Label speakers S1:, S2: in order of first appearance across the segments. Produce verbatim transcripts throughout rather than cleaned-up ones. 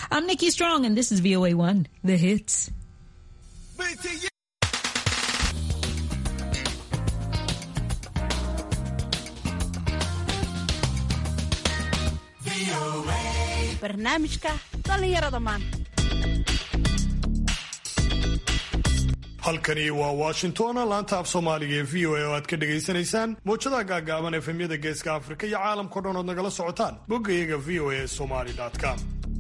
S1: I'm Nikki Strong, and this is V O A one, The Hits.
S2: barnaamijka dhalinyarada maanta.
S3: halkani waa Washington, laanta af Soomaaliga ee V O A oo aad ka dhageysanaysaan mowjadaha gaagaaban ee efemyada Geeska Afrika iyo caalamka dhan oo nagala socotaan boggayaga v o a somali dot com.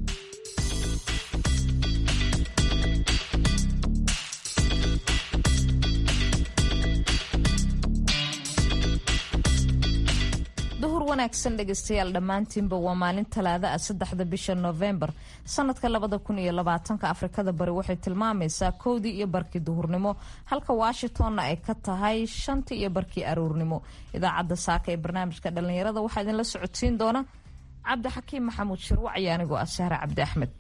S4: duhur wanaagsan dhegaystayaal dhammaantiinba waa maalin talaada ah saddexda bisha November sanadka labada kun iyo labaatanka Afrikada bari waxay tilmaamaysaa kowdii iyo barkii duhurnimo halka Washingtonna ay ka tahay shantii iyo barkii aroornimo. idaacadda saaka ee barnaamijka dhalinyarada waxaa idinla socodsiin doona Cabdi Xakiim Maxamuud Shirwac iyo anigoo ah Sahra Cabdi Axmed.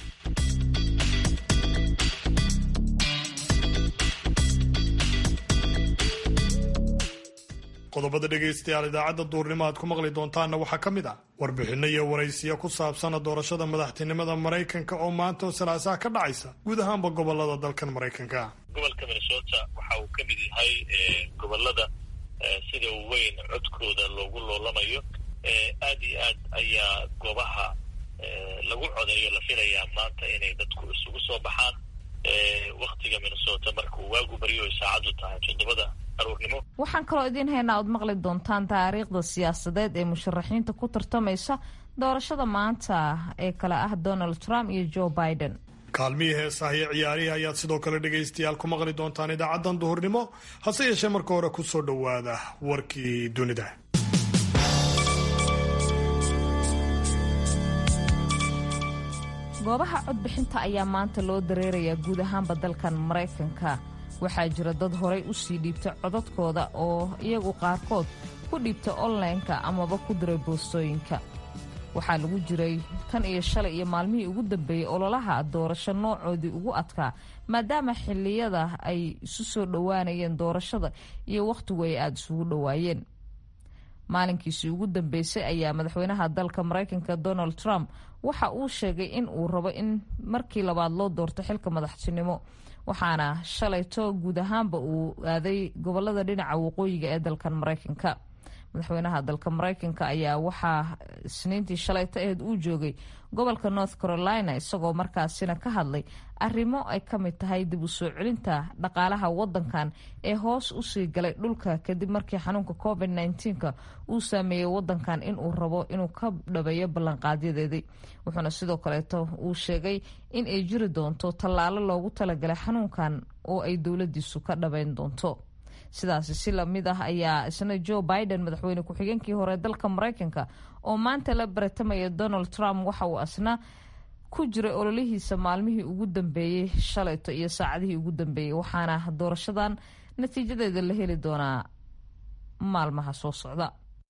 S3: qodobada dhegaystayaal idaacadda duurnimo aad ku maqli doontaanna waxaa ka mid ah warbixinno iyo waraysiyo ku saabsan doorashada madaxtinimada Maraykanka oo maanta oo salaasaha ka dhacaysa guud ahaanba gobolada dalkan Maraykanka.
S5: gobolka Minnesota waxa uu ka mid yahay gobolada sida weyn codkooda loogu loolamayo aad iyo aad ayaa goobaha lagu codeeyo la filayaa maanta inay dadku isugu soo baxaan waqtiga Minnesota markuu waagu bariyo saacadu tahay toddobada.
S4: waxaan kaloo idiin haynaa ood maqli doontaan taariikhda siyaasadeed ee musharaxiinta ku tartamaysa doorashada maanta ee kale ah Donald Trump iyo Joe Biden.
S3: kaalmihii heesaha iyo ciyaarihi ayaad sidoo kale dhegaystayaal ku maqli doontaan idaacaddan duhurnimo hase yeeshee marka hore ku soo dhowaada warkii dunida.
S4: goobaha codbixinta ayaa maanta loo dareerayaa guud ahaanba dalkan Maraykanka. waxaa jira dad horay u sii dhiibtay codadkooda oo iyagu qaarkood ku dhiibtay online-ka amaba ku diray boostooyinka. waxaa lagu jiray tan iyo shalay iyo maalmihii ugu dambeeyey ololaha doorasho noocoodii ugu adkaa maadaama xilliyada ay isu soo dhowaanayeen doorashada iyo wakhtigu ay aada isugu dhowaayeen. maalinkiisii ugu dambeysay ayaa madaxweynaha dalka Maraykanka Donald Trump waxa uu sheegay in uu rabo in markii labaad loo doorto xilka madaxtinimo, waxaana shalayto guud ahaanba uu aaday gobolada dhinaca waqooyiga ee dalkan Maraykanka. madaxweynaha dalka Maraykanka ayaa waxaa isniintii shalayto ahayd uu joogay gobolka North Carolina isagoo markaasina ka hadlay arrimo ay ka mid tahay dib u soo celinta dhaqaalaha wadankan ee hoos u sii galay dhulka kadib markii xanuunka covid nineteen-ka uu saameeyey wadankan in uu rabo inuu ka dhabeeyo ballanqaadyadeedii. wuxuuna sidoo kaleeto uu sheegay in ay jiri doonto tallaalo loogu talagalay xanuunkan oo ay dowladiisu ka dhabeyn doonto. sidaasi si lamid ah ayaa isna Joe Biden madaxweyne ku-xigeenkii hore dalka Maraykanka oo maanta la baratamaya Donald Trump waxa uu asna ku jiray ololihiisa maalmihii ugu dambeeyey shalayto iyo saacadihii ugu dambeeyey, waxaana doorashadan natiijadeeda la heli doonaa maalmaha soo socda.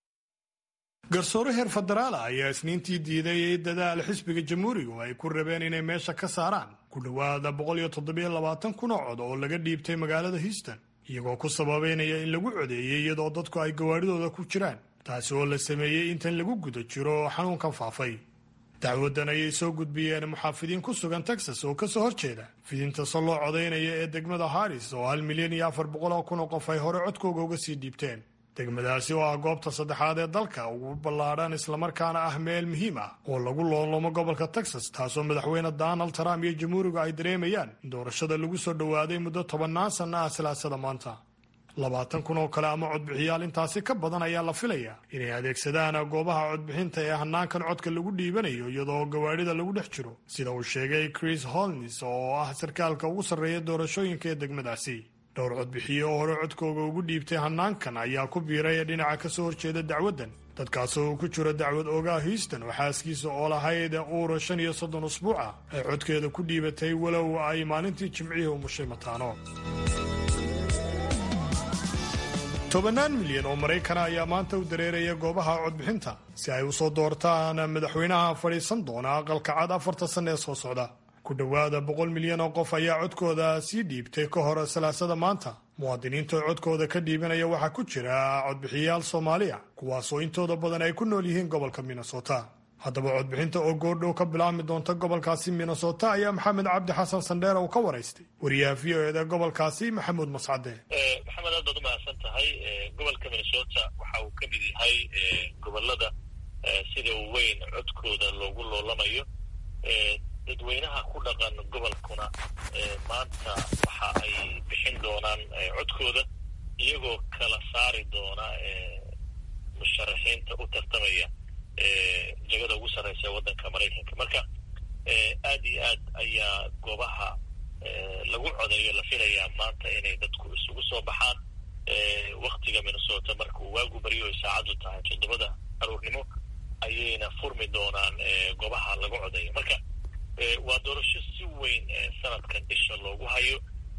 S3: garsoore heer federaal ayaa isniintii diiday dadaal xisbiga jamhuuriga ay ku rabeen inay meesha ka saaraan ku dhowaada boqol iyo toddobiyo labaatan kun oo cod oo laga dhiibtay magaalada Houston iyagoo ku sababeynaya in lagu codeeyay iyadoo dadku ay gawaadhidooda ku jiraan, taasi oo la sameeyey intan lagu guda jiro xanuunkan faafay. dacwadan ayay soo gudbiyeen muxaafidiin ku sugan Texas oo kasoo horjeeda fidinta soo loo codeynaya ee degmada Harris oo hal milyan iyo afar boqol oo kun oo qof ay hore codkooga uga sii dhiibteen. degmadaasi oo ah goobta saddexaad ee dalka ugu ballaadhan islamarkaana ah meel muhiim ah oo lagu loolamo gobolka Texas, taasoo madaxweyne Donald Trump iyo jamhuuriga ay dareemayaan in doorashada lagu soo dhowaaday muddo tobannaan sano ah silaasada maanta. labaatan kun oo kale ama codbixiyaal intaasi ka badan ayaa la filayaa inay adeegsadaan goobaha codbixinta ee hanaankan codka lagu dhiibanayo iyadoo gawaadhida lagu dhex jiro, sida uu sheegay Chris Holness oo ah sarkaalka ugu sarreeya doorashooyinka ee degmadaasi. dhowr codbixiye oo hore codkooga ugu dhiibtay hanaankan ayaa ku biiray dhinaca ka soo horjeeda dacwaddan, dadkaasoo uu ku jiro dacwad oogaha Houston oo xaaskiisa oo lahayd uur shan iyo soddon usbuuca ay codkeeda ku dhiibatay walow ay maalintii jimcihii umushay mataano. tobannaan milyan oo Maraykana ayaa maanta u dareeraya goobaha codbixinta si ay u soo doortaan madaxweynaha fadhiisan doona aqalka cad afarta sano ee soo socda. ku dhowaada boqol milyan oo qof ayaa codkooda sii dhiibtay ka hor salaasada maanta. muwaadiniinta codkooda ka dhiibanaya waxaa ku jira codbixiyayaal Soomaaliya kuwaasoo intooda badan ay ku nool yihiin gobolka Minnesota. haddaba codbixinta oo goordhow ka bilaabmi doonta gobolkaasi minnesota ayaa maxamed cabdi xasan sandheera uu ka waraystay wariyaha v o eda gobolkaasi maxamuud mascade.
S5: maxamed aad baad u mahadsan tahay. gobolka minnesota waxa uu ka mid yahay gobolada sida weyn codkooda loogu loolamayo. dadweynaha ku dhaqan gobolkuna maanta waxa ay bixin doonaan codkooda iyagoo kala saari doona musharaxiinta u tartamaya jagada ugu sarreysa ee waddanka maraykanka. marka aad iyo aad ayaa goobaha lagu codeeyo la filayaa maanta inay dadku isugu soo baxaan. waktiga minnesota marka uu waagu baryo ay saacaddu tahay toddobada aroornimo ayayna furmi doonaan goobaha lagu codeeyo. marka waa doorasho si weyn sanadkan isha loogu hayo.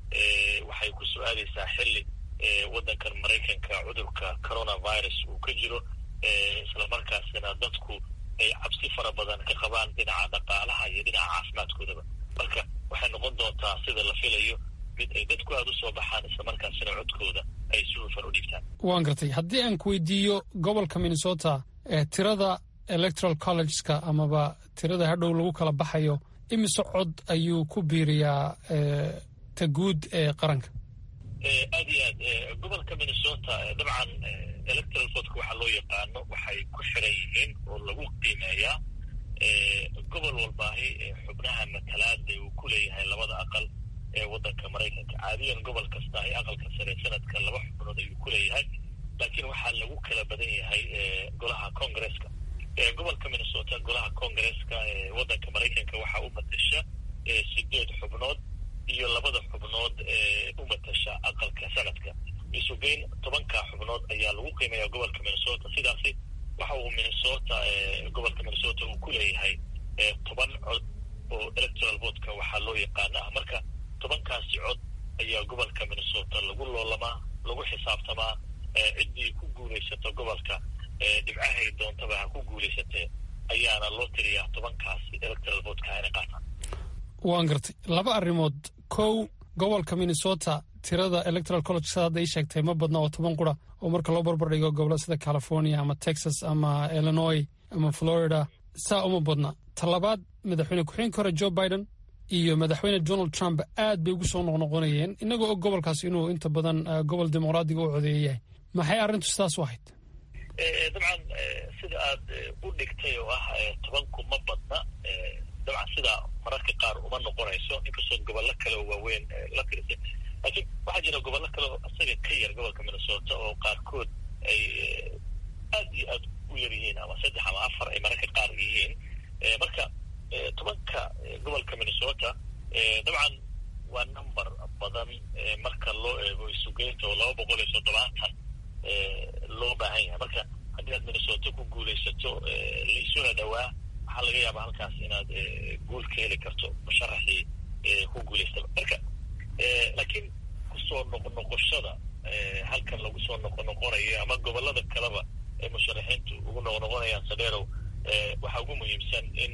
S5: waxay ku soo aadaysaa xilli waddankan maraykanka cudurka coronavirus uu ka jiro, islamarkaasina dadku ay cabsi fara badan ka qabaan dhinaca dhaqaalaha iyo dhinaca caafimaadkoodaba. marka waxay noqon doontaa sida la filayo mid ay dadku aada u soo baxaan islamarkaasina codkooda ay si hufan u dhiibtaan.
S6: waan gartay. haddii aan ku weydiiyo gobolka minnesota tirada electoral collegeska amaba tirada hadhow lagu kala baxayo imise cod ayuu ku biiriyaa ta guud ee qaranka?
S5: aad iyo aad gobolka minnesota dabcan electoral votka waxaa loo yaqaano waxay ku xiran yihiin oo lagu qiimeeyaa gobol walbaahi xubnaha matalaada uu ku leeyahay labada aqal ee waddanka maraykanka. caadiyan gobol kasta ay aqalka sare sanadka laba xubnood ayuu ku leeyahay, laakiin waxaa lagu kala badan yahay golaha congresska. gobolka minnesota golaha congresska ee waddanka maraykanka waxaa u matasha sideed xubnood iyo labada xubnood ee u matasha aqalka sanadka. isugeyn tobanka xubnood ayaa lagu qiimeeya gobolka minnesota. sidaasi waxa uu minnesota gobolka minnesota uu ku leeyahay toban cod oo electoral votka waxaa loo yaqaana. marka tobankaasi cod ayaa gobolka minnesota lagu loolamaa, lagu xisaabtamaa. ciddii ku guulaysato gobolka dhibcahay doontaba ha ku guulaysatee ayaana loo tiriyaa tobankaasi electoral votka inay qaataan.
S6: waan gartay. laba arrimood. kow, gobolka minnesota tirada electoral college sada hadda ii sheegtay ma badna oo toban qura oo marka loo barbar dhigo gobolla sida california ama texas ama illinois ama florida saa uma badna. talabaad, madaxweyne ku-xigeenka hore joe biden iyo madaxweyne donald trump aad bay ugu soo noqnoqonayeen inagoo og gobolkaas inuu inta badan gobol dimuqraadiga u codeeyayahay. maxay arrintu sidaas u ahayd?
S5: dabcan sida aad u dhigtay oo ah tobanku ma badna. dabcan sidaa mararka qaar uma noqonayso inkastoo gobollo kale oo waaweyn la tirisay, laakiin waxaa jira gobollo kale oo isaga ka yar gobolka minnesota oo qaarkood ay aad iyo aad u yar yihiin ama saddex ama afar ay mararka qaar yihiin. marka tobanka gobolka minnesota dabcan waa number badan marka loo eego isugeynta oo laba boqol iyo toddobaatan loo baahan yahay. marka haddii aad minnesota ku guulaysato laisuna dhawaa waxaa laga yaabaa halkaas inaad guul ka heli karto musharaxii ku guulaystaba. marka laakiin kusoo noqnoqoshada halkan lagu soo noqonoqonayo ama gobolada kaleba ee musharaxiintu ugu noqnoqonayaan sadeerow waxaa ugu muhiimsan in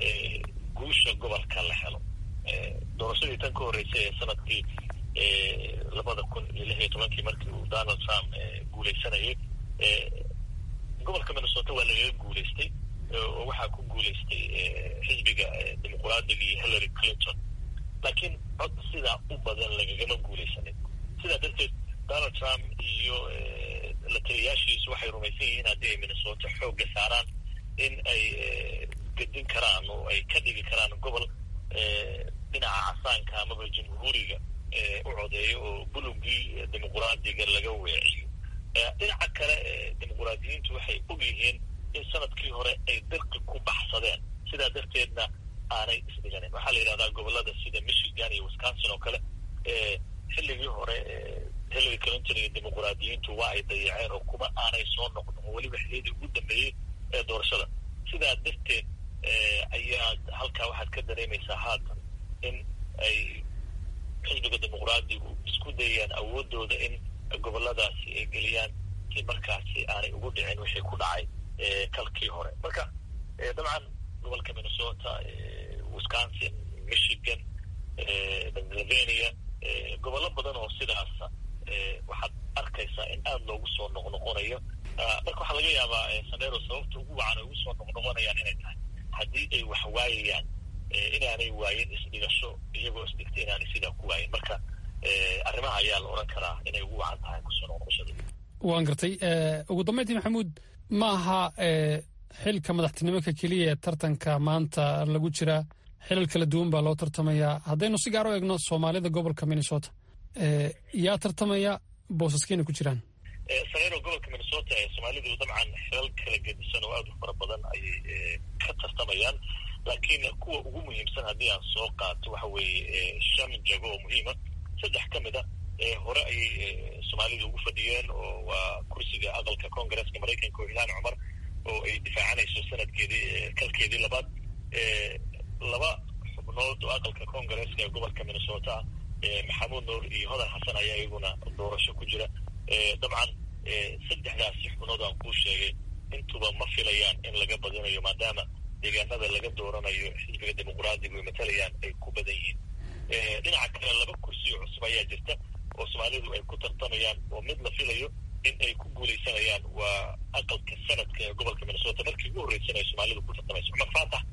S5: guusha gobolka la helo. doorashadii tan ka horreysay ee sanadkii labada kun iyo lix iyo tobankii markii uu donald trump guulaysanayay gobolka minnesota waa lagaga guulaystay oo waxaa ku guulaystay xisbiga dimuqraadiga iyo hillary clinton, laakiin cod sidaa u badan lagagama guulaysanin. sidaa darteed donald trump iyo la taliyaashiisu waxay rumaysan yihiin haddii ay minnesota xoogga saaraan in ay gedin karaan oo ay ka dhigi karaan gobol dhinaca casaanka amaba jamhuuriga u codeeyo oo bulugii dimuqraadiga laga weeciyo. dhinaca kale dimuqraadiyiintu waxay og yihiin in sanadkii hore ay dirqi ku baxsadeen, sidaa darteedna aanay isdhiganin. waxaa la yidhahdaa gobolada sida michigan iyo wisconsin oo kale xilligii hore hillary clinton iyo dimuqraadiyiintu waa ay dayaceen oo kuma aanay soo noqdon oo weliba xiliyadii ugu dambeeyey ee doorashada. sidaa darteed ayaa halkaa waxaad ka dareemaysaa haatan in ay xisbiga dimuqraadigu isku dayayaan awoodooda in goboladaasi ay geliyaan si markaasi aanay ugu dhicin wixii ku dhacay kalkii hore. marka dabcan gobolka minnesota, wisconsin, michigan, pennsylvania, gobollo badan oo sidaasa waxaad arkaysaa in aada loogu soo noqnoqonayo. marka waxaa laga yaabaa sanero sababta ugu wacan ay ugu soo noqnoqonayaan inay tahay aanay waayin isdhigasho iyagoo isdhigtay inaanay sidaa ku waayin marka arrimaha ayaa la odhan karaa inay ugu wacan tahay kusoo noqoshada.
S6: waan gartay. ugu dambeyntii maxamuud, ma aha xilka madaxtinimaka keliya ee tartanka maanta lagu jiraa, xilal kala duwan baa loo tartamayaa. haddaynu si gaar u eegno soomaalida gobolka minnesota yaa tartamaya boosaskeyna ku jiraan?
S5: sareero gobolka minnesota ee soomaalidu dabcan xilal kala gedisan oo aad u fara badan ayay ka tartamayaan, laakiin kuwa ugu muhiimsan haddii aan soo qaato waxa weeye shan jago oo muhiima. saddex ka mid a hore ayay soomaalida ugu fadhiyeen oo waa kursiga aqalka koongareeska maraykanka oo ilhaan cumar oo ay difaacanayso sanadkeedii kalkeedii labaad. laba xubnood oo aqalka koongareeska ee gobolka minnesota maxamuud nuur iyo hodan xasan ayaa iyaguna doorasho ku jira. dabcan saddexdaasi xubnood aan kuu sheegay intuba ma filayaan in laga badinayo maadaama deegaanada laga dooranayo xisbiga dimuqraadiga ay matalayaan ay ku badan yihiin. dhinaca kale laba kursi oo cusub ayaa jirta oo soomaalidu ay ku tartamayaan oo mid la filayo in ay ku guulaysanayaan waa aqalka sanadka ee gobolka minnesota. markii ugu horreysan ay soomaalidu ku tartamayso cumar faatax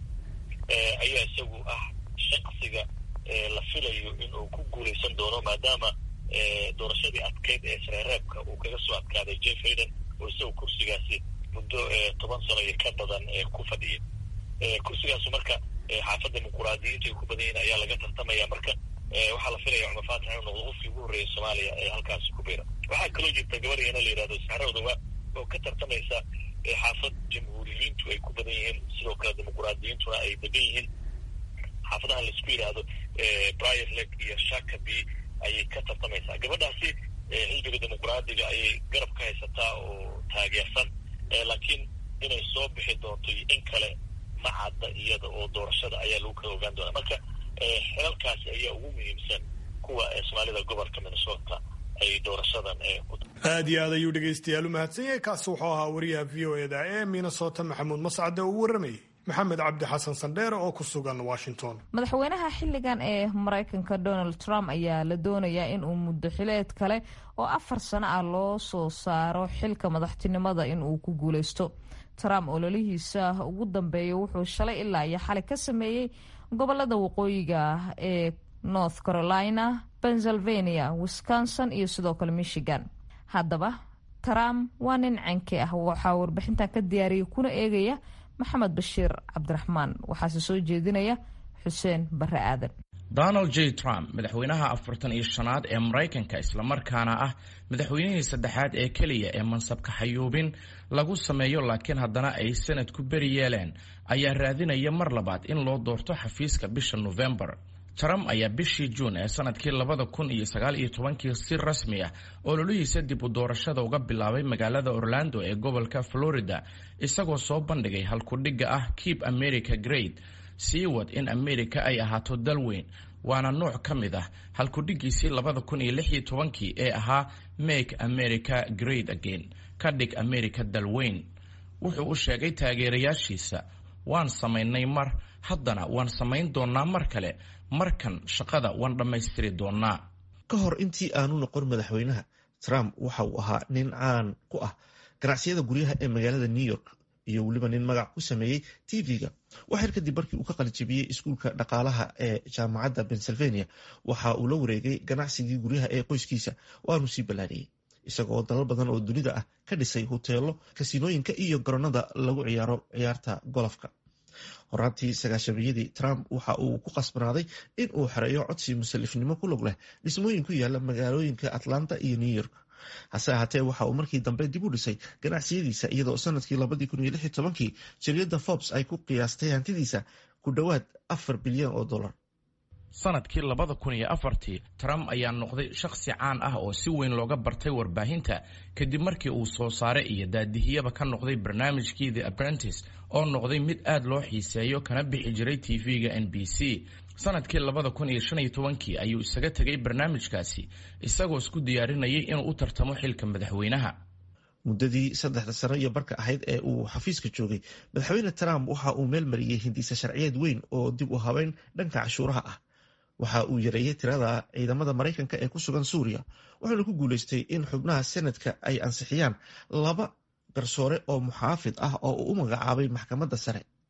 S5: ayaa isagu ah shaqsiga la filayo inuu ku guulaysan doono maadaama doorashadii adkeyd ee sareereebka uu kaga soo adkaaday jeff hayden oo isagu kursigaasi muddo toban sano iyo ka badan ku fadhiyay. kursigaasu marka xaafadda dimuqraadiyiinta ay ku badan yihiin ayaa laga tartamaya. marka waxaa la filaya cumar faatax inuu noqdo qofkii ugu horreeyay soomaaliya ee halkaasi ku biira. waxaa kaloo jirta gabadheena la yidhahdo saxarawdawa oo ka tartamaysa xaafad jamhuuriyiintu ay ku badan yihiin, sidoo kale dimuqraadiyiintuna ay degan yihiin. xaafadaha laisku yidhaahdo briar lake iyo shakaby ayay ka tartamaysaa. gabadhaasi xisbiga dimuqraadiga ayay garab ka haysataa oo taageersan, laakiin inay soo bixi doonto iyo in kale ma cadda iyada oo doorashada ayaa lagu kala ogaan doonaa. marka xilalkaasi ayaa ugu muhiimsan kuwa soomaalida gobolka minnesota ay doorashadan
S3: aad iyo aad ayuu dhegaystayaal u mahadsan yahay. kaasi wuxuu ahaa wariyaha v o eda ee minnesota maxamuud mascade oo u warramayay maxamed cabdi xasan sandheere oo ku sugan washington.
S4: madaxweynaha xilligan ee maraykanka donald trump ayaa la doonayaa in uu muddo xileed kale oo afar sano ah loo soo saaro xilka madaxtinimada in uu ku guulaysto. trump ololihiisa ugu dambeeya wuxuu shalay ilaa iyo xalay ka sameeyey gobolada waqooyiga ee north carolina, pennsylvania, wisconsin iyo sidoo kale michigan. haddaba trump waa nin canke ah. waxaa warbixintan ka diyaariyay kuna eegaya maxamed bashiir cabdiraxmaan, waxaase soo jeedinaya xuseen bare aadan.
S7: donald j trump madaxweynaha afartan iyo shanaad ee maraykanka islamarkaana ah madaxweynihii saddexaad ee keliya ee mansabka xayuubin lagu sameeyo laakiin haddana ay sanadku beri yeeleen ayaa raadinaya mar labaad in loo doorto xafiiska bisha nofembar. trump ayaa bishii juun ee sanadkii labada kun iyo sagaal iyo tobankii si rasmi ah ololihiisa dib u doorashada uga bilaabay magaalada orlando ee gobolka florida, isagoo soo bandhigay halkudhigga ah keep america great, sii wad in america ay ahaato dal weyn. waana nooc ka mid ah halkudhiggiisii labada kun iyo lix iyo tobankii ee ahaa make america great again, ka dhig america dal weyn. wuxuu u sheegay taageerayaashiisa, waan samaynay mar, haddana waan samayn doonaa mar kale, markan shaqada waan dhammaystiri doonaa.
S8: ka hor intii aanu noqon madaxweynaha, trump waxa uu ahaa nin caan ku ah ganacsiyada guryaha ee magaalada new york iyo weliba nin magac ku sameeyey t v-ga. waxyar kadib markii uu ka qalijabiyey iskuulka dhaqaalaha ee jaamacadda pennsylvania, waxa uu la wareegay ganacsigii guryaha ee qoyskiisa, waanu sii ballaariyey isagoo dalal badan oo dunida ah ka dhisay hoteelo, kasiinooyinka iyo garoonada lagu ciyaaro ciyaarta golofka. horaantii sagaashamiyadii, trump waxa uu ku qasbanaaday in uu xereeyo codsi musalifnimo ku lug leh dhismooyin ku yaala magaalooyinka atlanta iyo new york. hase ahaatee waxa uu markii dambe dib u dhisay ganacsiyadiisa, iyadoo sanadkii labadii kun iyo lix iyo tobankii jariyadda forbes ay ku qiyaastay hantidiisa ku dhowaad afar bilyan oo dollar.
S7: sanadkii labada kun iyo afartii, trump ayaa noqday shakhsi caan ah oo si weyn looga bartay warbaahinta kadib markii uu soo saare iyo daadihiyaba ka noqday barnaamijkii The Apprentice oo noqday mid aad loo xiiseeyo kana bixi jiray t v-ga n b c. sanadkii labada kun iyo shan iyo tobankii ayuu isaga tegay barnaamijkaasi isagoo isku diyaarinayay inuu u tartamo xilka madaxweynaha.
S8: muddadii saddexda sano iyo barka ahayd ee uu xafiiska joogay, madaxweyne trump waxa uu meel mariyey hindisa sharciyeed weyn oo dib u habeyn dhanka cashuuraha ah. waxa uu yareeyey tirada ciidamada maraykanka ee ku sugan suuriya, wuxuuna ku guulaystay in xubnaha senadka ay ansixiyaan laba garsoore oo muxaafid ah oo uu u magacaabay maxkamadda sare.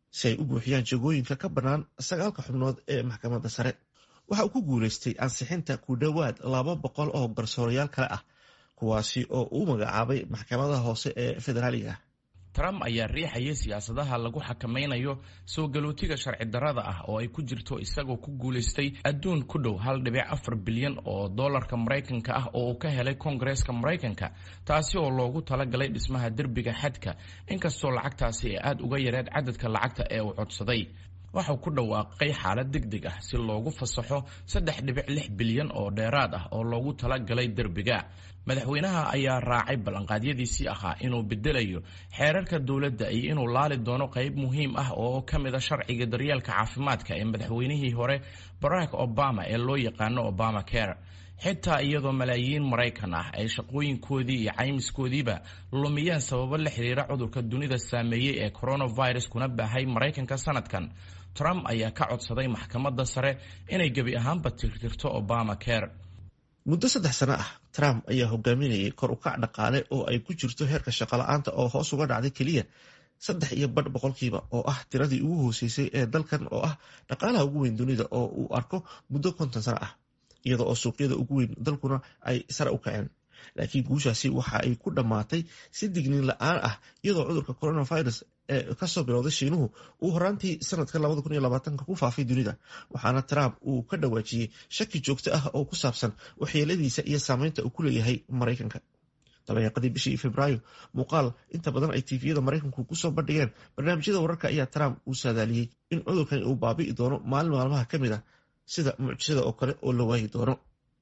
S8: si ay u buuxiyaan jagooyinka ka bannaan sagaalka xubnood ee maxkamadda sare. waxa uu ku guulaystay ansixinta ku dhowaad laba boqol oo garsoorayaal kale ah kuwaasi oo uu magacaabay maxkamadaha hoose ee federaaliga ah.
S7: trump ayaa riixayay siyaasadaha lagu xakamaynayo soo galootiga sharci darrada ah oo ay ku jirto isagoo ku guulaystay adduun ku dhow hal dhibic afar bilyan oo dollarka maraykanka ah oo uu ka helay koongareeska maraykanka, taasi oo loogu talagalay dhismaha derbiga xadka, inkastoo lacagtaasi ay aad uga yareed cadadka lacagta ee uu codsaday. waxau ku dhawaaqay xaalad degdeg ah si loogu fasaxo saddex dhibic lix bilyan oo dheeraad ah oo loogu talagalay derbiga. madaxweynaha ayaa raacay ballanqaadyadiisii ahaa inuu bedelayo xeerarka dowladda iyo inuu laali doono qayb muhiim ah oo ka mid a sharciga daryeelka caafimaadka ee madaxweynihii hore barack obama ee loo yaqaano obama care. xitaa iyadoo malaayiin maraykan ah ay shaqooyinkoodii iyo caymiskoodiiba lumiyeen sababo la xiriira cudurka dunida saameeyey ee coronavirus kuna baahay maraykanka sanadkan, trump ayaa ka codsaday maxkamadda sare inay gebi ahaanba tirtirto obama care.
S8: muddo saddex sano ah trump ayaa hogaaminayay kor u kac dhaqaale oo ay ku jirto heerka shaqola'aanta oo hoos uga dhacday keliya saddex iyo badh boqolkiiba oo ah tiradii ugu hooseysay ee dalkan oo ah dhaqaalaha ugu weyn dunida oo uu arko muddo konton sano ah, iyada oo suuqyada ugu weyn dalkuna ay sare u kaceen. laakiin guushaasi waxa ay ku dhammaatay si digniin la-aan ah iyadoo cudurka coronavirus ee kasoo bilowday shiinuhu uu horaantii sanadka labada kun iyo labaatanka ku faafay dunida, waxaana trump uu ka dhawaajiyey shaki joogto ah oo ku saabsan waxyeeladiisa iyo saameynta uu ku leeyahay maraykanka. dabeeqadii bishii febraayo, muuqaal inta badan ay tviyada maraykanku kusoo bandhigeen barnaamijyada wararka ayaa trump uu saadaaliyey in cudurkani uu baabi'i doono maalin maalmaha ka mid ah sida mucjisada oo kale oo la waayi doono.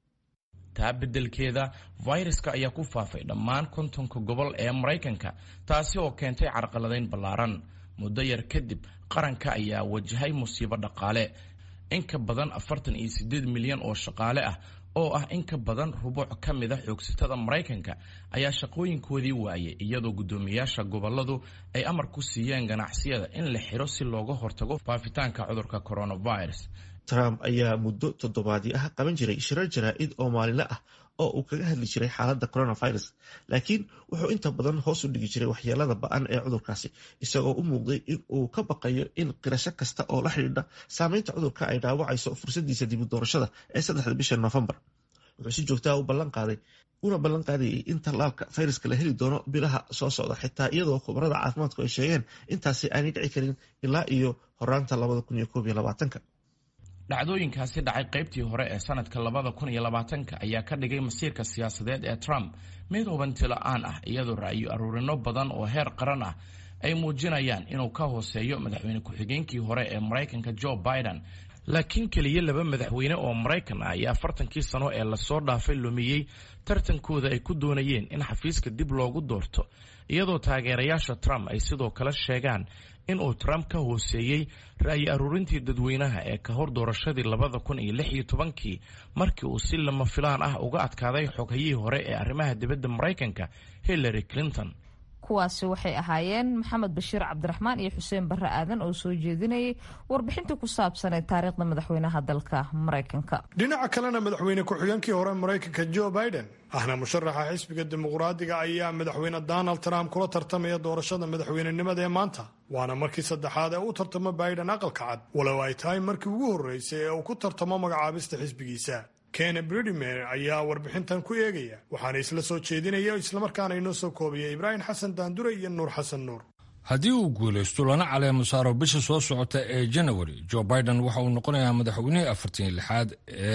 S7: taa beddelkeeda fayraska ayaa ku faafay dhammaan kontonka gobol ee maraykanka, taasi oo keentay carqaladayn ballaaran. muddo yar kadib qaranka ayaa wajahay musiibo dhaqaale. in ka badan afartan iyo siddeed milyan oo shaqaale ah oo ah in ka badan rubuuc ka mid a xoogsatada maraykanka ayaa shaqooyinkoodii waayay, iyadoo guddoomiyaasha gobolladu ay amar ku siiyeen ganacsiyada in la xiro si looga hortago faafitaanka cudurka coronavirus.
S8: trump ayaa muddo toddobaadii ah qaban jiray shirar jaraa'id oo maalinle ah oo uu kaga hadli jiray xaaladda coronavirus, laakiin wuxuu inta badan hoos u dhigi jiray waxyeelada ba-an ee cudurkaasi, isagoo u muuqday in uu ka baqayo in qirasho kasta oo la xidhiidha saameynta cudurka ay dhaawacayso fursadiisa dib u doorashada ee saddexda bisha nofembar. wuxuu si joogtaa u ballan qaaday una ballan qaadayay in tallaalka fayraska la heli doono bilaha soo socda, xitaa iyadoo khubarada caafimaadku ay sheegeen intaasi aanay dhici karin ilaa iyo horaanta labada kun iyo koob iyo labaatanka.
S7: dhacdooyinkaasi dhacay qaybtii hore ee sanadka labada kun iyo labaatanka ayaa ka dhigay masiirka siyaasadeed ee Trump mid hubanti la'aan ah, iyadoo ra'yi aruurino badan oo heer qaran ah ay muujinayaan inuu ka hooseeyo madaxweyne ku-xigeenkii hore ee Maraykanka Joe Biden. laakiin keliya laba madaxweyne oo Maraykan ah ayaa afartankii sano ee lasoo dhaafay lumiyey tartankooda ay ku doonayeen in xafiiska dib loogu doorto, iyadoo taageerayaasha Trump ay sidoo kale sheegaan in uu Trump ka hooseeyey ra'yi aruurintii dadweynaha ee ka hor doorashadii labada kun iyo lix iyo tobankii markii uu si lama filaan ah uga adkaaday xoghayihii hore ee arrimaha dibadda Maraykanka Hillary Clinton.
S4: kuwaasi waxay ahaayeen maxamed bashiir cabdiraxmaan iyo xuseen barre aadan oo soo jeedinayay warbixintii ku saabsan ee taariikhda madaxweynaha dalka Maraykanka.
S3: dhinaca kalena madaxweyne ku-xigeenkii hore Maraykanka Joe Biden ahna musharaxa xisbiga dimuqraadiga ayaa madaxweyne Donald Trump kula tartamaya doorashada madaxweynenimada ee maanta, waana markii saddexaad ee uu tartamo Biden aqalka cad, walow ay tahay markii ugu horreysay ee uu ku tartamo magacaabista xisbigiisa. Ken Bridimer ayaa warbixintan ku eegaya, waxaana isla soo jeedinaya islamarkaana inoo soo koobaya Ibraahim Xasan Daandure iyo Nuur Xasan Nuur.
S9: haddii uu guulaysto lana caleemo saaro bisha soo socota ee January, Joe Biden waxa uu noqonayaa madaxweynihii afartan iyo lixaad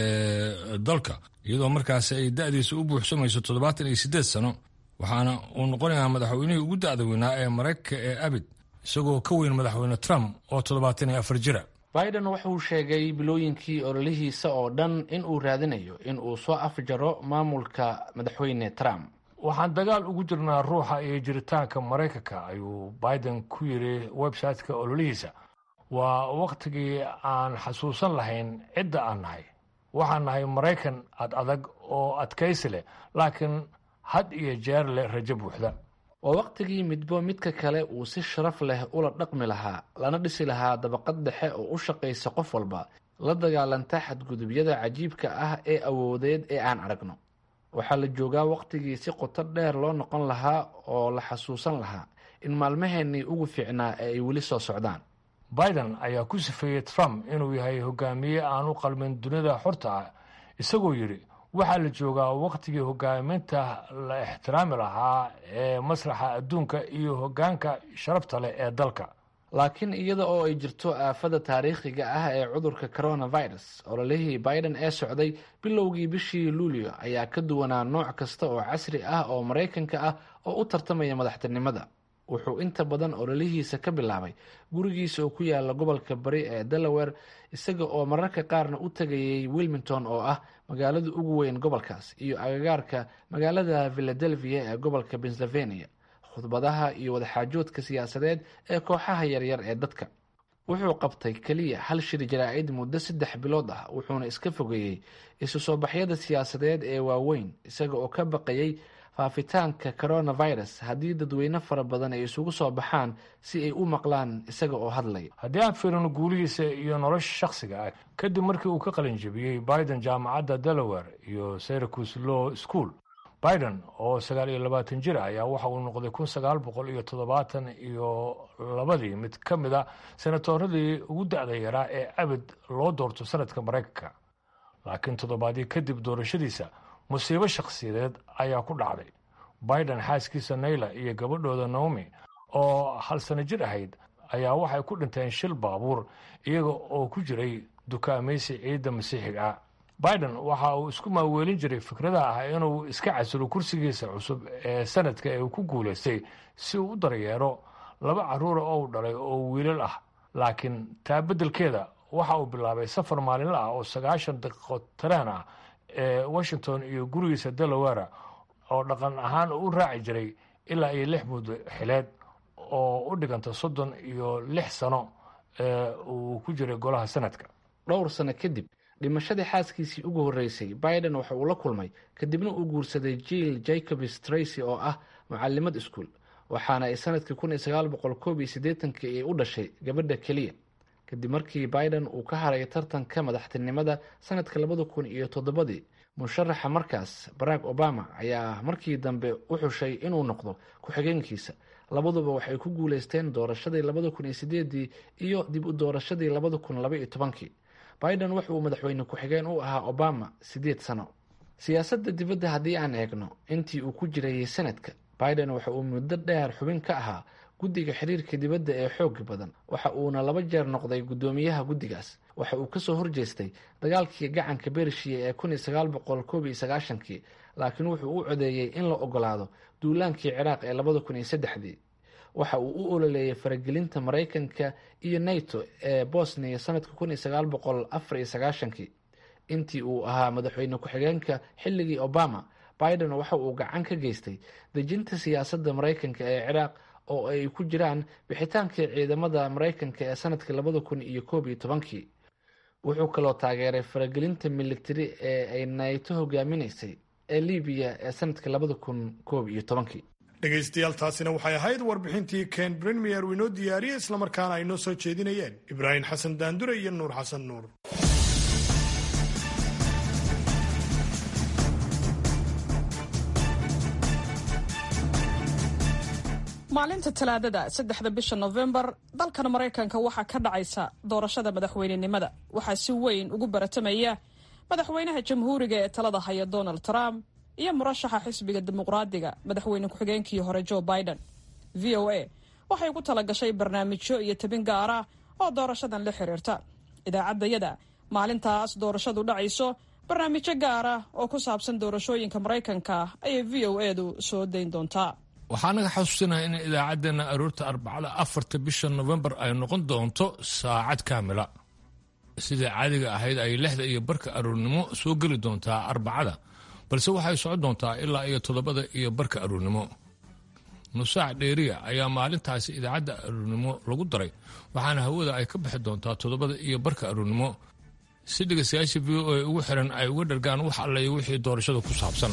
S9: ee dalka, iyadoo markaasi ay da'diisa u buuxsamayso toddobaatan iyo siddeed sano, waxaana uu noqonayaa madaxweynihii ugu da'da weynaa ee Maraykanka ee abid, isagoo ka weyn madaxweyne Trump oo toddobaatan iyo afar jira.
S10: biden wuxuu sheegay bilooyinkii ololihiisa oo dhan in uu raadinayo in uu soo afjaro maamulka madaxweyne Trump.
S9: waxaan dagaal ugu jirnaa ruuxa iyo jiritaanka Maraykanka, ayuu Biden ku yiri website-ka ololihiisa. waa waqtigii aan xasuusan lahayn cidda aan nahay. waxaan nahay Maraykan ad adag oo adkaysi leh, laakiin had iyo jeer leh rajo buuxda.
S10: waa waqtigii midbo midka kale uu si sharaf leh ula dhaqmi lahaa, lana dhisi lahaa dabaqad dhexe oo u shaqaysa qof walba, la dagaalanta xadgudubyada cajiibka ah ee awoodeed ee aan aragno. waxaa la joogaa waqtigii si qoto dheer loo noqon lahaa oo la xasuusan lahaa in maalmaheennii ugu fiicnaa ee ay weli soo socdaan.
S9: biden ayaa ku sifeeyey trump inuu yahay hogaamiye aan u qalmin dunida xorta ah isagoo yidhi waxaa la joogaa wakhtigii hogaaminta la ixtiraami lahaa ee masraxa adduunka iyo hoggaanka sharafta leh ee dalka.
S10: laakiin iyada oo ay jirto aafada taariikhiga ah ee cudurka coronavirus ololihii biden ee socday bilowgii bishii luulyo ayaa ka duwanaa nooc kasta oo casri ah oo maraykanka ah oo u tartamaya madaxtinimada. wuxuu inta badan ololihiisa ka bilaabay gurigiisa oo ku yaala gobolka bari ee delaware isaga oo mararka qaarna u tagayay wilmington oo ah magaalada ugu weyn gobolkaas iyo agagaarka magaalada philadelphia ee gobolka pennsylvania khudbadaha iyo wadaxaajoodka siyaasadeed ee kooxaha yaryar ee dadka. wuxuu qabtay keliya hal shir jaraa'id muddo saddex bilood ah wuxuuna iska fogeeyey isu soo baxyada siyaasadeed ee waaweyn isaga oo ka baqayay faafitaanka coronavirus haddii dadweyne fara badan ay isugu soo baxaan si ay u maqlaan isaga oo hadlaya.
S9: haddii aan fiirino guulihiisa iyo nolosha shakhsiga ah kadib markii uu ka qalin jebiyey biden jaamacadda delaware iyo syracuse law school, biden oo sagaal iyo labaatan jir ah ayaa waxa uu noqday kun sagaal boqol iyo toddobaatan iyo labadii mid ka mid a senatoradii ugu da-da yaraa ee abid loo doorto sanadka maraykanka. laakiin toddobaadii kadib doorashadiisa musiibo shakhsiyadeed ayaa ku dhacday. biden xaaskiisa nayla iyo gabadhooda naomi oo hal sano jir ahayd ayaa waxay ku dhinteen shil baabuur iyaga oo ku jiray dukaamaysi ciidda masiixiga ah. biden waxa uu isku maaweelin jiray fikrada ah inuu iska casilo kursigiisa cusub ee sanadka ee uu ku guulaystay si uu u daryeero laba carruura oo u dhalay oo wiilal ah. laakiin taa beddelkeeda waxa uu bilaabay safar maalinle ah oo sagaashan daqiiqo tareen ah ee washington iyo gurigiisa delaware oo dhaqan ahaan u raaci jiray ilaa iyo lix muddo xileed oo u dhiganta soddon iyo lix sano ee uu ku jiray golaha sanadka.
S10: dhowr sano kadib dhimashadii xaaskiisii ugu horreysay biden waxa uu la kulmay kadibna uu guursaday jill jacobs tracy oo ah mucalimad iskuul waxaana ay sanadkii kun iyo sagaal boqol koob iyo siddeetankii ay u dhashay gabadha keliya. kadib markii biden uu ka haray tartanka madaxtinimada sanadka labada kun iyo toddobadii musharaxa markaas barack obama ayaa markii dambe u xushay inuu noqdo ku-xigeenkiisa. labaduba waxay ku guuleysteen doorashadii labada kun iyo sideedii iyo dib u doorashadii labada kun laba iyo tobankii. biden waxa uu madaxweyne ku-xigeen u ahaa obama siddeed sano. siyaasadda dibadda haddii aan eegno intii uu ku jirayay sanadka biden waxa uu muddo dheer xubin ka ahaa guddiga xiriirka dibadda ee xooga badan waxa uuna laba jeer noqday guddoomiyaha guddigaas. waxa uu kasoo horjeestay dagaalkii gacanka bershiya ee kun iyo sagaal boqol koob iyo sagaashankii laakiin wuxuu u codeeyey in la ogolaado duulaankii ciraaq ee labada kun iyo saddexdii. waxa uu u ololeeyay faragelinta maraykanka iyo nato ee bosnia sanadka kun iyo sagaal boqol afar iyo sagaashankii. intii uu ahaa madaxweyne ku-xigeenka xilligii obama biden waxa uu gacan ka geystay dejinta siyaasadda maraykanka ee ciraaq oo ay ku jiraan bixitaankii ciidamada maraykanka ee sanadka labada kun iyo koob iyo tobankii. wuxuu kaloo taageeray faragelinta militari ee ay nato hogaaminaysay ee libiya ee sanadka labada kun koob iyo tobankii.
S3: dhegaystayaal taasina waxay ahayd warbixintii ken bremier uu inoo diyaariyey islamarkaana ay noo soo jeedinayeen ibraahim xasan daandure iyo nuur xasan nuur.
S11: maalinta talaadada saddexda bisha nofembar dalkan maraykanka waxaa ka dhacaysa doorashada madaxweynenimada. waxaa si weyn ugu baratamaya madaxweynaha jamhuuriga ee talada haya donald trump iyo murashaxa xisbiga dimuqraadiga madaxweyne ku-xigeenkii hore joe biden. v o a waxay ku tala gashay barnaamijyo iyo tabin gaara oo doorashadan la xiriirta. idaacaddayada maalintaas doorashadu dhacayso barnaamijyo gaara oo ku saabsan doorashooyinka maraykanka ayay v o edu soo dayn doontaa.
S9: waxaa naga xasuusinaha in idaacaddeenna aroorta arbacada afarta bisha nofembar ay noqon doonto saacad kaamila. sidai caadiga ahayd ay lixda iyo barka aroornimo soo geli doontaa arbacada, balse waxay socon doontaa ilaa iyo toddobada iyo barka aroornimo. nusaac dheeriya ayaa maalintaasi idaacadda aroornimo lagu daray, waxaana hawada ay ka bixi doontaa toddobada iyo barka aroornimo si dhegaystayaasha v o a ugu xiran ay uga dhargaan wax alle iyo wixii doorashada ku saabsan.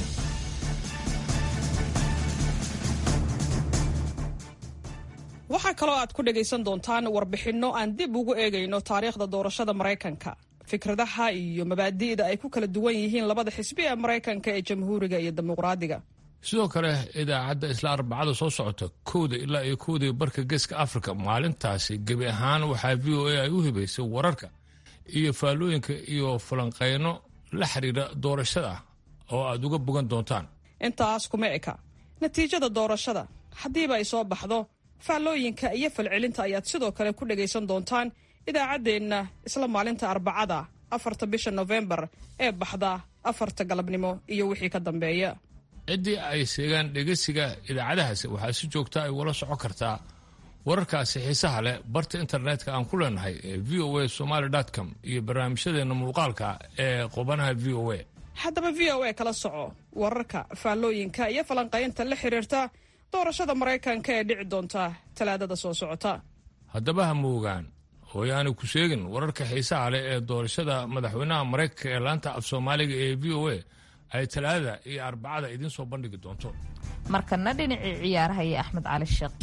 S11: waxaa kaloo aad ku dhagaysan doontaan warbixinno aan dib ugu eegayno taariikhda doorashada maraykanka, fikradaha iyo mabaadi'da ay ku kala duwan yihiin labada xisbi ee maraykanka ee jamhuuriga iyo dimuqraadiga.
S9: sidoo kale idaacadda isla arbacada soo socota kowda ilaa iyo kowda barka geeska afrika maalintaasi gebi ahaan waxaa v o a ay u hibaysay wararka iyo faallooyinka iyo falanqeyno la xiriira doorashada oo aad uga bogan doontaan.
S11: intaas kuma eka natiijada doorashada haddiiba ay soo baxdo faallooyinka iyo falcelinta ayaad sidoo kale ku dhagaysan doontaan idaacaddeenna isla maalinta arbacada afarta bisha nofembar ee baxda afarta galabnimo iyo wixii ka dambeeya.
S9: ciddii ay sheegaan dhegeysiga idaacadahaasi waxaa si joogta ay ula socon kartaa wararkaasi xiisaha leh barta internetka aan ku leenahay ee v o a somaly com iyo barnaamijyadeena muuqaalka ee qubanaha v o a.
S11: haddaba v o a kala soco wararka faallooyinka iyo falanqaynta la xiriirta doorashada maraykanka ee dhici doonta talaadada soo socota.
S9: haddaba ha moogaan oo yaani ku sheegin wararka xiisaha leh ee doorashada madaxweynaha maraykanka ee laanta af soomaaliga ee v o a ay talaadada iyo arbacada idiin soo bandhigi doonto.
S4: markana dhinacii ciyaaraha iyo axmed cali sheekh.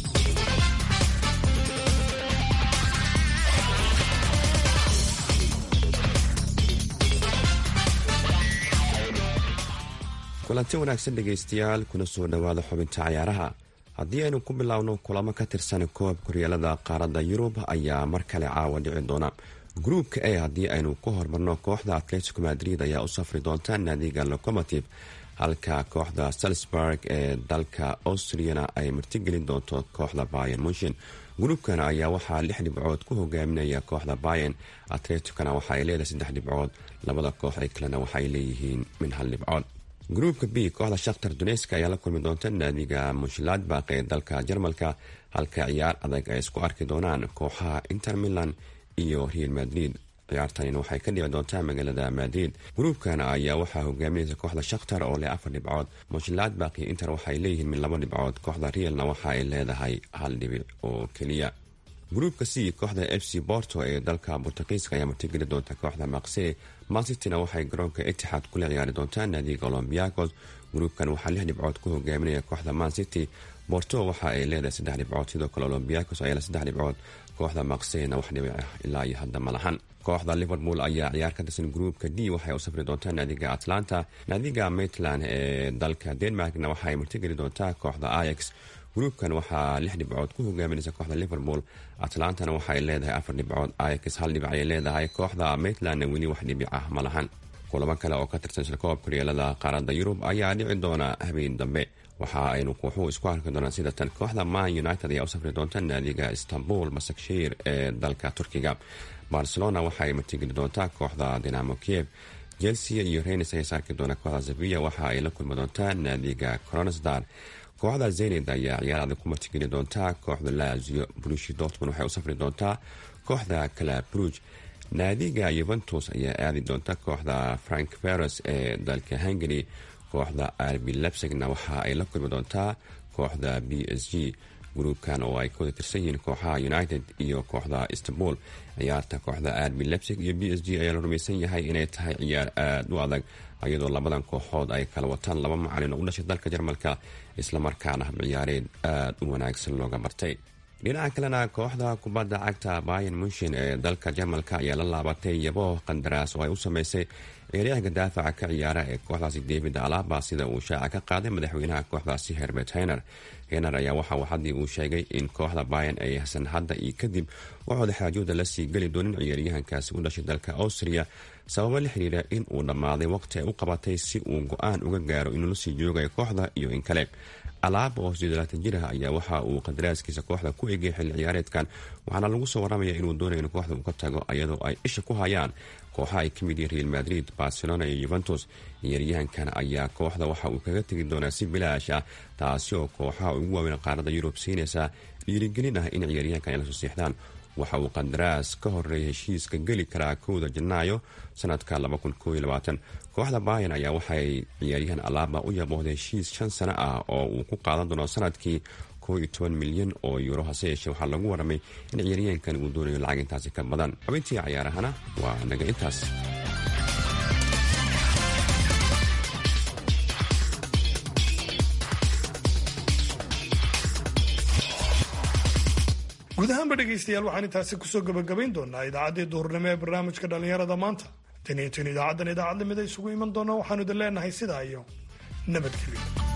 S12: kulanti wanaagsan dhegaystayaal kuna soo dhowaada xubinta cayaaraha. haddii aynu ku bilaawno kulamo ka tirsan koobka horyaalada qaaradda yurub ayaa mar kale caawa dhici doona. gruubka a haddii aynu ku hormarno kooxda atletico madrid ayaa u safri doonta naadiga locomotive, halka kooxda salzburg ee dalka austriana ay martigelin doonto kooxda bayern munchen. gruubkan ayaa waxaa lix dhibcood ku hogaaminaya kooxda bayern, atleticona waxa ay leedahay saddex dhibcood, labada koox ay kalena waxaay leeyihiin min hal dhibcood. gruubka b kooxda shakhtar donetsk ayaa la kulmi doonta naadiga mushladbaq ee dalka jarmalka, halka ciyaar adag ay isku arki doonaan kooxaha inter milan iyo real madrid. ciyaartanina waxay ka dhici doontaa magaalada madrid. gruubkan ayaa waxaa hogaaminaysa kooxda shakhtar oo leh afar dhibcood, mushladbaq iyo inter waxaay leeyihiin min laba dhibcood, kooxda realna waxa ay leedahay hal dhibic oo keliya. gruubka c kooxda f c porto ee dalka bortugiiska ayaa martigeli doonta kooxda maqse, mansitina waxay garoonka itixaad kula ciyaari doontaa naadiga olombiacos. gruubkan waxaa lix dhibcood ku hogaaminaya kooxda mancity, borto waxa ay leedahay saddex dhibcood, sidoo kale olombiacos ayaa leh saddex dhibcood, kooxda maqsena wax dhibic ah ilaa iyo hadda ma lahan. kooxda liverpool ayaa ciyaar ka tirsan gruubka d waxay u safri doontaa naadiga atlanta, naadiga maitland ee dalka denmarkna waxaay martigeli doontaa kooxda ayax. gruubkan waxaa lix dhibcood ku hogaaminaysa kooxda liverpool, atlantana waxaay leedahay afar dhibcood, ayax hal dhibic ayay leedahay, kooxda maitlandna weli wax dhibic ah ma lahan. kulamo kale oo ka tirsan isla koobka horyaalada qaaradda yurub ayaa dhici doona habeen dambe. waxa aynu kooxuhu isku arki doonaan sida tan kooxda man united ayaa u safri doonta naadiga istanbul masakshir ee dalka turkiga, barcelona waxaay martigeli doontaa kooxda dinamo kiev, chelsea iyo renes ayaa saarki doona kooxda sevilla, waxa ay la kulmi doontaa naadiga kronosdar. kooxda zened ayaa ciyaar adag ku martigeli doontaa kooxda lazio, brushi dortmund waxay u safri doontaa kooxda club brugge, naadiga yuventus ayaa aadi doonta kooxda frank fares ee dalka hungary, kooxda rb lebsigna waxa ay la kulmi doontaa kooxda b s g. gruubkan oo ay kooda tirsan yihiin kooxaha united iyo kooxda istanbul. ciyaarta kooxda rb lebsig iyo b s g ayaa la rumaysan yahay inay tahay ciyaar aada u adag, iyadoo labadan kooxood ay kala wataan laba macalin oo u dhashay dalka jarmalka, islamarkaana hab ciyaareed aada u wanaagsan looga bartay. dhinaca kalena kooxda kubadda cagta bayern munchen ee dalka jarmalka ayaa la laabatay yabo qandaraas oo ay u sameysay ciyaaryahanka daafaca ka ciyaara ee kooxdaasi david alaba, sida uu shaaca ka qaaday madaxweynaha kooxdaasi herbert hener. hener ayaa waxa uu haddii uu sheegay in kooxda bayern ay hasan hadda iyo kadib waxooda xaajooda la sii geli doonin ciyaaryahankaasi u dhashay dalka austria, sababo la xiriira in uu dhammaaday waqti ay u qabatay si uu go-aan uga gaaro inuu la sii joogayo kooxda iyo in kale. alaaba oo sideelaatan jir ah ayaa waxa uu qadaraaskiisa kooxda ku egay xilli ciyaareedkan, waxaana lagu soo waramaya inuu doonayo in kooxda uu ka tago, iyadoo ay isha ku hayaan kooxaha ay ka mid yihiin real madrid, barcelona iyo yuventus. ciyaaryahankan ayaa kooxda waxa uu kaga tegi doonaa si bilaash ah, taasi oo kooxaha ugu waaweyn qaaradda yurub siinaysa dhiirigelin ah in ciyaaryahankan ay la soo siixdaan. waxa uu qandaraas ka horeeya heshiiska geli karaa kowda janaayo sanadka laba kun koob iyo labaatan. kooxda bayern ayaa waxay ciyaaryahan alaaba u yaboohday heshiis shan sano ah oo uu ku qaadan doono sanadkii koob iyo toban milyan oo yuuro, hase yeeshee waxaa lagu waramay in ciyaaryahankan uu doonayo lacag intaasi ka badan. xubintii cayaarahana waa naga intaas.
S3: guud ahaanba dhegaystayaal waxaan intaasi kusoo gabagabayn doonaa idaacaddii duhurnimo ee barnaamijka dhallinyarada maanta. tan iyo tan idaacaddan idaacad lamida isugu iman doona waxaanu idin leenahay sidaa iyo nabadgelyo.